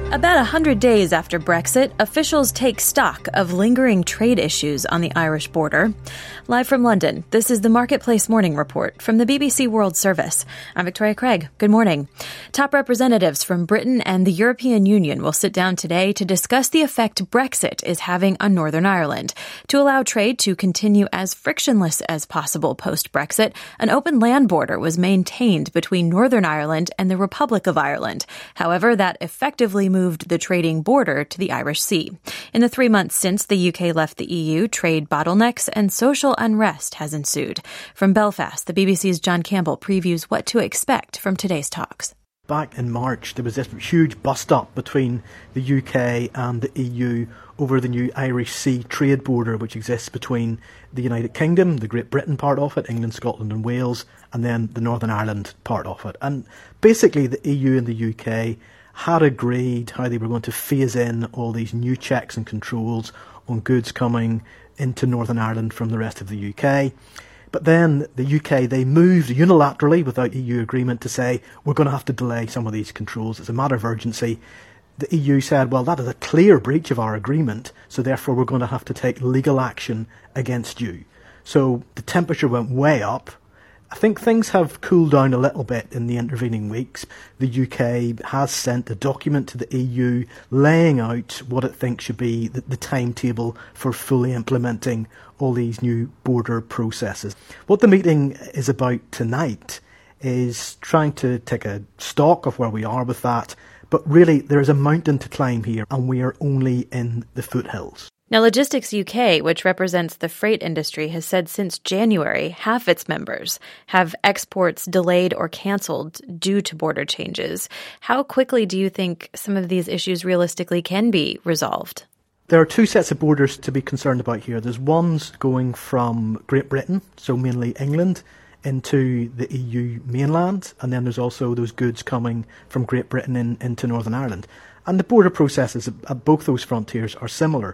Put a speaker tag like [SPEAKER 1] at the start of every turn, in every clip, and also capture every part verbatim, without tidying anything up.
[SPEAKER 1] About one hundred days after Brexit, officials take stock of lingering trade issues on the Irish border. Live from London, this is the Marketplace Morning Report from the B B C World Service. I'm Victoria Craig. Good morning. Top representatives from Britain and the European Union will sit down today to discuss the effect Brexit is having on Northern Ireland. To allow trade to continue as frictionless as possible post-Brexit, an open land border was maintained between Northern Ireland and the Republic of Ireland. However, that effectively moved moved the trading border to the Irish Sea. In the three months since the U K left the E U, trade bottlenecks and social unrest has ensued. From Belfast, the B B C's John Campbell previews what to expect from today's talks.
[SPEAKER 2] Back in March, there was this huge bust-up between the U K and the E U over the new Irish Sea trade border, which exists between the United Kingdom, the Great Britain part of it, England, Scotland and Wales, and then the Northern Ireland part of it. And basically the E U and the U K had agreed how they were going to phase in all these new checks and controls on goods coming into Northern Ireland from the rest of the U K. But then the U K, they moved unilaterally without E U agreement to say, we're going to have to delay some of these controls. It's a matter of urgency. The E U said, well, that is a clear breach of our agreement, so therefore we're going to have to take legal action against you. So the temperature went way up. I think things have cooled down a little bit in the intervening weeks. The U K has sent a document to the E U laying out what it thinks should be the, the timetable for fully implementing all these new border processes. What the meeting is about tonight is trying to take a stock of where we are with that. But really, there is a mountain to climb here, and we are only in the foothills.
[SPEAKER 1] Now, Logistics U K, which represents the freight industry, has said since January half its members have exports delayed or canceled due to border changes. How quickly do you think some of these issues realistically can be resolved?
[SPEAKER 2] There are two sets of borders to be concerned about here. There's ones going from Great Britain, so mainly England, into the E U mainland, and then there's also those goods coming from Great Britain in, into Northern Ireland. And the border processes at both those frontiers are similar.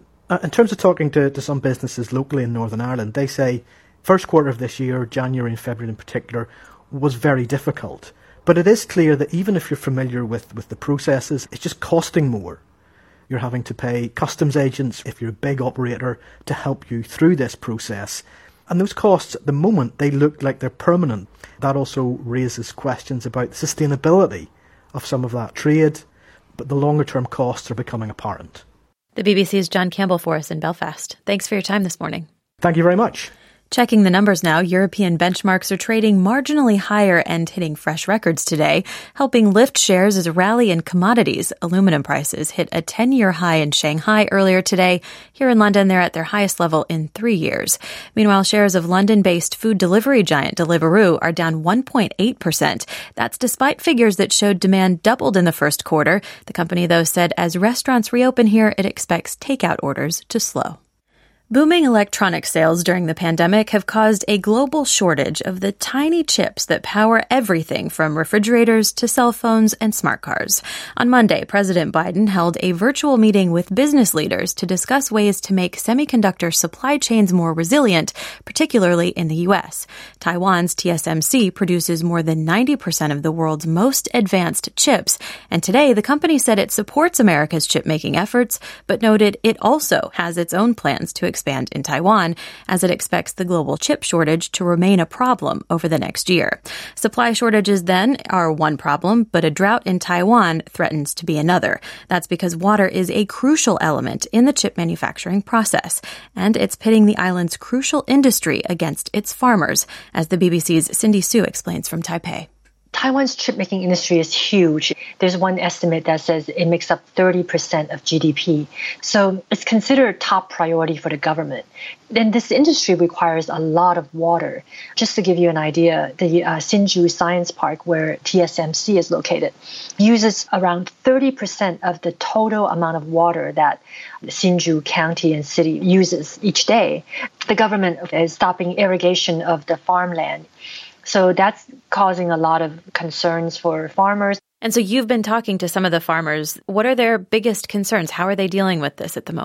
[SPEAKER 2] In terms of talking to, to some businesses locally in Northern Ireland, they say first quarter of this year, January and February in particular, was very difficult. But it is clear that even if you're familiar with, with the processes, it's just costing more. You're having to pay customs agents, if you're a big operator, to help you through this process. And those costs, at the moment, they look like they're permanent. That also raises questions about the sustainability of some of that trade, but the longer-term costs are becoming apparent.
[SPEAKER 1] The B B C's John Campbell for us in Belfast. Thanks for your time this morning.
[SPEAKER 2] Thank you very much.
[SPEAKER 1] Checking the numbers now, European benchmarks are trading marginally higher and hitting fresh records today, helping lift shares as a rally in commodities. Aluminum prices hit a ten-year high in Shanghai earlier today. Here in London, they're at their highest level in three years. Meanwhile, shares of London-based food delivery giant Deliveroo are down one point eight percent. That's despite figures that showed demand doubled in the first quarter. The company, though, said as restaurants reopen here, it expects takeout orders to slow. Booming electronics sales during the pandemic have caused a global shortage of the tiny chips that power everything from refrigerators to cell phones and smart cars. On Monday, President Biden held a virtual meeting with business leaders to discuss ways to make semiconductor supply chains more resilient, particularly in the U S. Taiwan's T S M C produces more than ninety percent of the world's most advanced chips, and today the company said it supports America's chip-making efforts, but noted it also has its own plans to expand expand in Taiwan, as it expects the global chip shortage to remain a problem over the next year. Supply shortages then are one problem, but a drought in Taiwan threatens to be another. That's because water is a crucial element in the chip manufacturing process, and it's pitting the island's crucial industry against its farmers, as the B B C's Cindy Su explains from Taipei.
[SPEAKER 3] Taiwan's chip-making industry is huge. There's one estimate that says it makes up thirty percent of G D P. So it's considered top priority for the government. Then this industry requires a lot of water. Just to give you an idea, the uh, Hsinchu Science Park, where T S M C is located, uses around thirty percent of the total amount of water that Hsinchu County and city uses each day. The government is stopping irrigation of the farmland. So that's causing a lot of concerns for farmers.
[SPEAKER 1] And so you've been talking to some of the farmers. What are their biggest concerns? How are they dealing with this at the moment?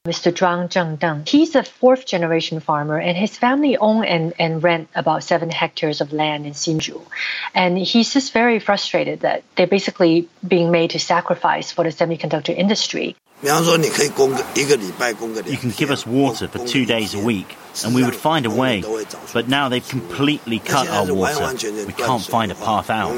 [SPEAKER 3] Mister Zhuang Zhengdeng. He's a fourth generation farmer, and his family own and, and rent about seven hectares of land in Hsinchu. And he's just very frustrated that they're basically being made to sacrifice for the semiconductor industry.
[SPEAKER 4] You can give us water for two days a week, and we would find a way. But now they've completely cut our water. We can't find a path out.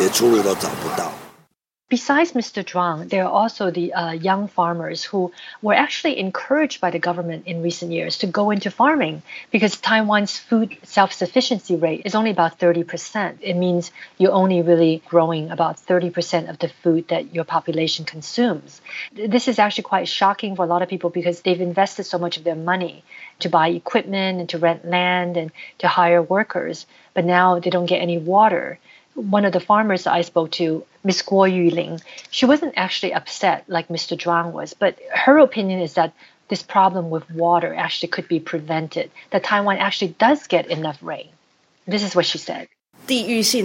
[SPEAKER 3] Besides Mister Zhuang, there are also the uh, young farmers who were actually encouraged by the government in recent years to go into farming because Taiwan's food self-sufficiency rate is only about thirty percent. It means you're only really growing about thirty percent of the food that your population consumes. This is actually quite shocking for a lot of people because they've invested so much of their money to buy equipment and to rent land and to hire workers, but now they don't get any water. One of the farmers I spoke to, Miss Guo Yuling, she wasn't actually upset like Mister Zhuang was, but her opinion is that this problem with water actually could be prevented, that Taiwan actually does get enough rain. This is what she said.
[SPEAKER 5] If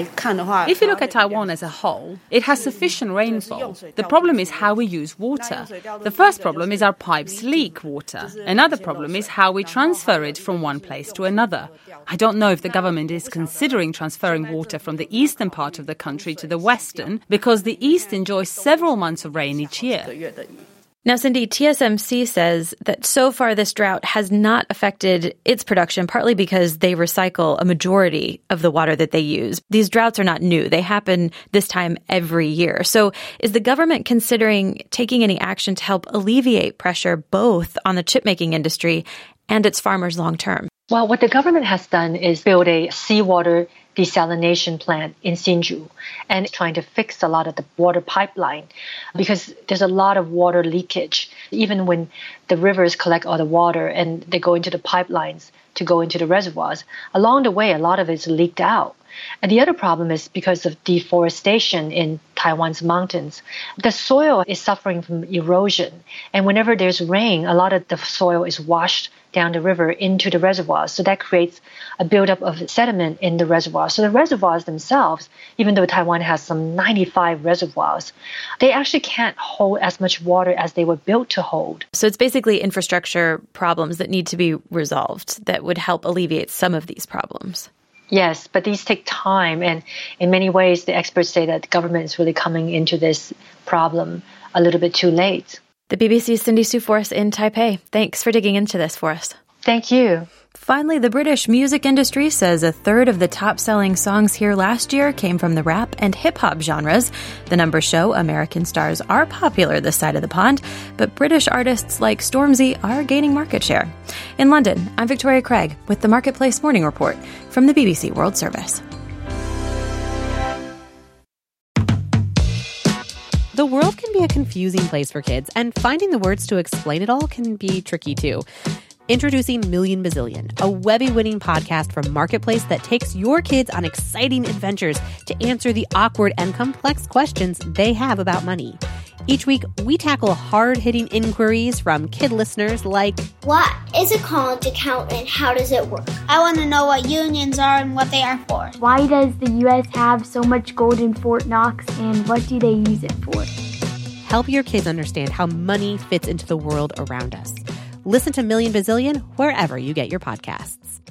[SPEAKER 5] you look at Taiwan as a whole, it has sufficient rainfall. The problem is how we use water. The first problem is our pipes leak water. Another problem is how we transfer it from one place to another. I don't know if the government is considering transferring water from the eastern part of the country to the western, because the east enjoys several months of rain each year.
[SPEAKER 1] Now, Cindy, T S M C says that so far this drought has not affected its production, partly because they recycle a majority of the water that they use. These droughts are not new. They happen this time every year. So is the government considering taking any action to help alleviate pressure both on the chip-making industry and its farmers long term?
[SPEAKER 3] Well, what the government has done is build a seawater desalination plant in Hsinchu and trying to fix a lot of the water pipeline because there's a lot of water leakage. Even when the rivers collect all the water and they go into the pipelines to go into the reservoirs, along the way, a lot of it is leaked out. And the other problem is because of deforestation in Taiwan's mountains. The soil is suffering from erosion. And whenever there's rain, a lot of the soil is washed down the river into the reservoirs. So that creates a buildup of sediment in the reservoir. So the reservoirs themselves, even though Taiwan has some ninety-five reservoirs, they actually can't hold as much water as they were built to hold.
[SPEAKER 1] So it's basically infrastructure problems that need to be resolved that would help alleviate some of these problems.
[SPEAKER 3] Yes, but these take time. And in many ways, the experts say that the government is really coming into this problem a little bit too late.
[SPEAKER 1] The B B C's Cindy Sue Forrest in Taipei. Thanks for digging into this for us.
[SPEAKER 3] Thank you.
[SPEAKER 1] Finally, the British music industry says a third of the top-selling songs here last year came from the rap and hip-hop genres. The numbers show American stars are popular this side of the pond, but British artists like Stormzy are gaining market share. In London, I'm Victoria Craig with the Marketplace Morning Report from the B B C World Service.
[SPEAKER 6] The world can be a confusing place for kids, and finding the words to explain it all can be tricky too. Introducing Million Bazillion, a Webby-winning podcast from Marketplace that takes your kids on exciting adventures to answer the awkward and complex questions they have about money. Each week, we tackle hard-hitting inquiries from kid listeners like,
[SPEAKER 7] what is a college account and how does it work?
[SPEAKER 8] I want to know what unions are and what they are for.
[SPEAKER 9] Why does the U S have so much gold in Fort Knox and what do they use it for?
[SPEAKER 6] Help your kids understand how money fits into the world around us. Listen to Million Bazillion wherever you get your podcasts.